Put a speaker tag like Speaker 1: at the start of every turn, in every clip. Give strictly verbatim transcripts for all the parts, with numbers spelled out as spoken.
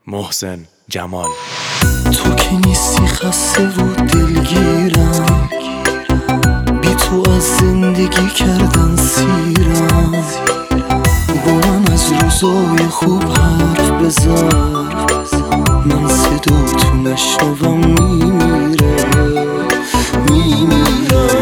Speaker 1: محسن جمال.
Speaker 2: تو که نیستی خسته و دلگیرم، بی تو از زندگی کردن سیرم. با من از روزای خوب حرف بزن، من صدا تو نشنوم میمیره میمیره.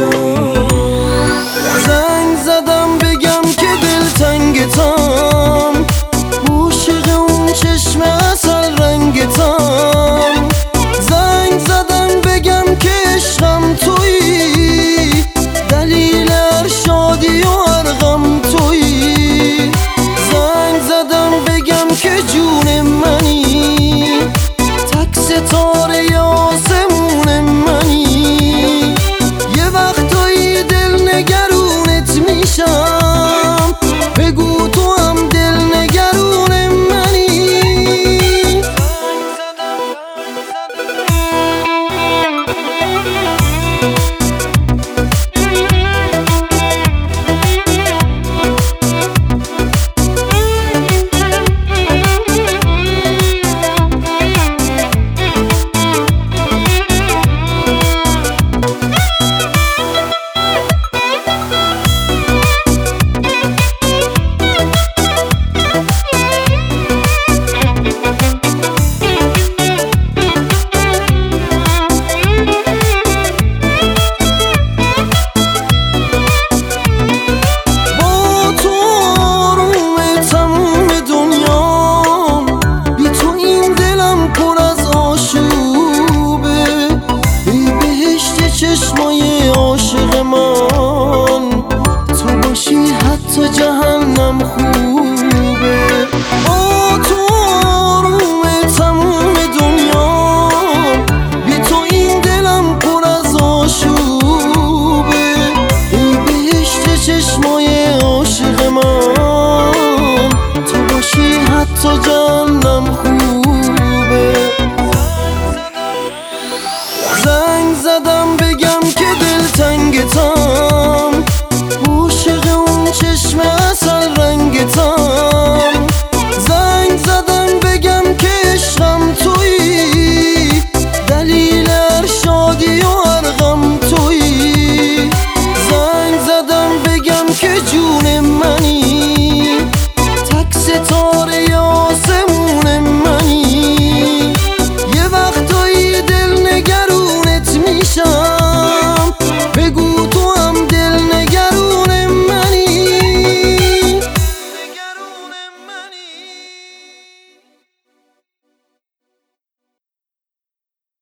Speaker 2: زنگ زدم بگم که دلتنگتم، عاشق اون چشم اصل رنگتم. زنگ زدم بگم که عشقم تویی، دلیل هر شادی و هر غم تویی. زنگ زدم بگم که جون من